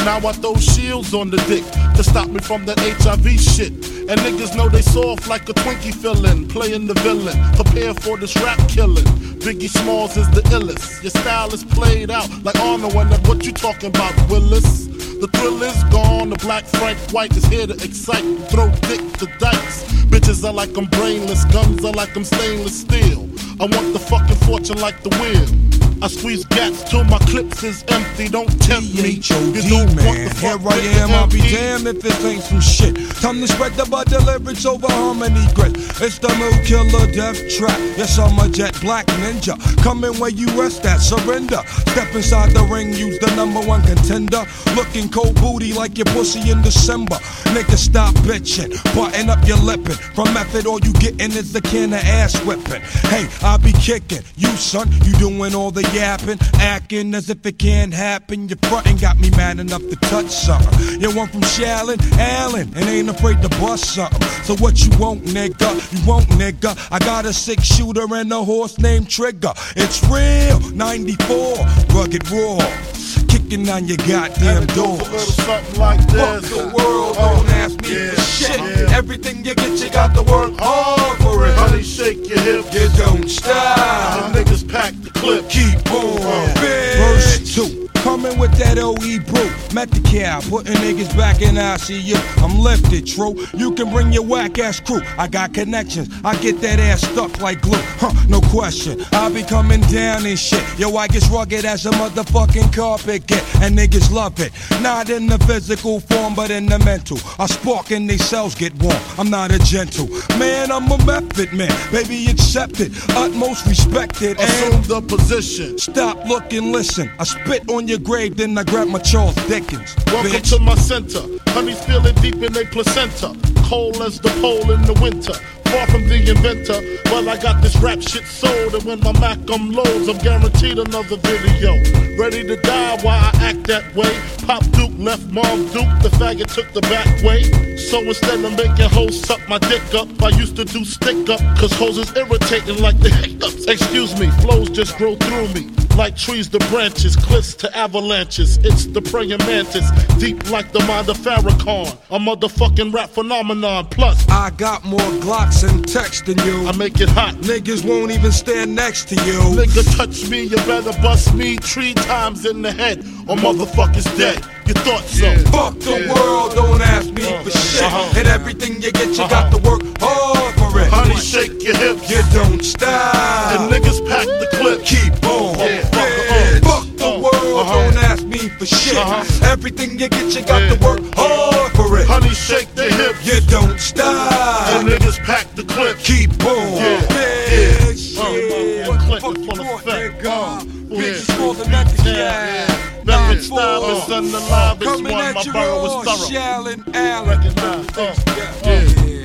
Now I throw shields on the dick to stop me from that HIV shit. And niggas know they soft like a Twinkie fillin', playing the villain, prepare for this rap killing. Biggie Smalls is the illest. Your style is played out like Arnold, and that what you talking about, Willis? The thrill is gone, the black Frank White is here to excite, throw dick to dice. Bitches are like I'm brainless, guns are like I'm stainless steel. I want the fucking fortune like the wheel. I squeeze gats till my clips is empty, don't tempt me. You don't man, here I am, I'll be damned if this ain't some shit. Time to spread the bud deliverance over harmony grit. It's the mood killer death trap. Yes, I'm a jet black ninja. Coming where you rest at, surrender. Step inside the ring, use the #1 contender. Looking cold booty like your pussy in December. Nigga, stop bitching, button up your lippin'. From method, all you gettin' is the can of ass whipping. Hey, I be kicking. You son, you doing all the yapping, acting as if it can't happen. Your frontin' got me mad enough to touch something. You want from Shallon, Allen, and ain't afraid to bust something. So what you want, nigga? You want, nigga? I got a 6-shooter and a horse named Trigger. It's real, 94, rugged raw. Kicking on your goddamn doors. Like fuck the world, don't ask me for shit. Everything you get, you got to work hard for it. Honey, shake your hips. You don't stop. Niggas pack the clip. Keep on. Verse 2. Coming with that OE brew, met the cow, putting niggas back in ICU. I'm lifted, true. You can bring your whack ass crew. I got connections. I get that ass stuck like glue. No question. I be coming down and shit. Yo, I get rugged as a motherfucking carpet get, and niggas love it. Not in the physical form, but in the mental. I spark and they cells get warm. I'm not a gentle man. I'm a method man. Baby, accept it. Utmost respected. Assume the position. Stop, look, and listen. I spit on your grave, then I grab my Charles Dickens. Welcome bitch. to my center. Honeys feeling deep in their placenta. Cold as the pole in the winter. Far from the inventor, well I got this rap shit sold, and when my Mac loads, I'm guaranteed another video. Ready to die while I act that way. Pop Duke left Mom Duke, the faggot took the back way. So instead of making hoes suck my dick up, I used to do stick up, cause hoes is irritating like the hiccups. Excuse me, flows just grow through me. Like trees to branches, cliffs to avalanches. It's the praying mantis, deep like the mind of Farrakhan. A motherfucking rap phenomenon. Plus, I got more Glocks and text than you. I make it hot. Niggas won't even stand next to you. Nigga touch me, you better bust me 3 times in the head, or motherfuckers dead. You thought so? Fuck the world, don't ask me for shit. And everything you get, you got to work hard for it. Honey, shake your hips. You don't stop. And niggas pack the clip. Keep on. Fuck the world, don't ask me for shit. Everything you get, you got to work hard for it. Honey, shake the hips. You don't stop. And niggas pack the clip. Keep on. Clip full of fat. Bitches for the next guy. Method style is unalive. It's one, my Coming at borough you is all, thorough. Shallon, Allen. Recognize.